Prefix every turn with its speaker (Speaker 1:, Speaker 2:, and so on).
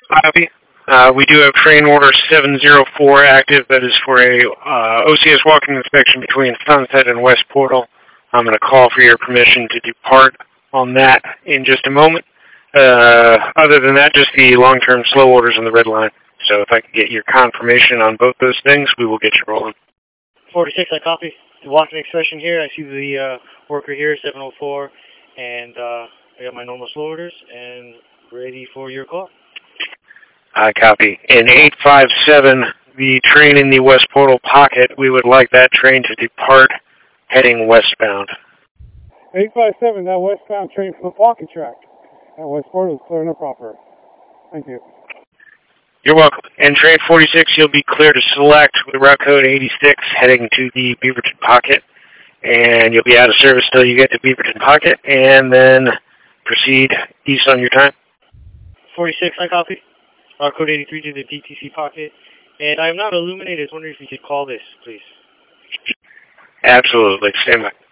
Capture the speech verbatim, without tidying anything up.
Speaker 1: Copy. Uh, we do have train order seven zero four active. That is for a uh, O C S walking inspection between Sunset and West Portal. I'm going to call for your permission to depart on that in just a moment. Uh, other than that, just the long-term slow orders on the red line. So if I can get your confirmation on both those things, we will get you rolling.
Speaker 2: forty-six, I copy. The walking inspection here. I see the uh, worker here, seven oh four, and uh, I got my normal slow orders and ready for your call.
Speaker 1: I copy. In eight five seven, the train in the West Portal pocket, we would like that train to depart heading westbound.
Speaker 3: eight five seven, that westbound train from the pocket track at West Portal is clear and proper. Thank you.
Speaker 1: You're welcome. And train forty-six, you'll be clear to select with route code eighty-six heading to the Beaverton pocket. And you'll be out of service till you get to Beaverton pocket, and then proceed east on your time.
Speaker 2: forty-six, I copy. Route code eighty-three to the D T C pocket. And I'm not illuminated. I was wondering if you could call this, please.
Speaker 1: Absolutely. Stand by.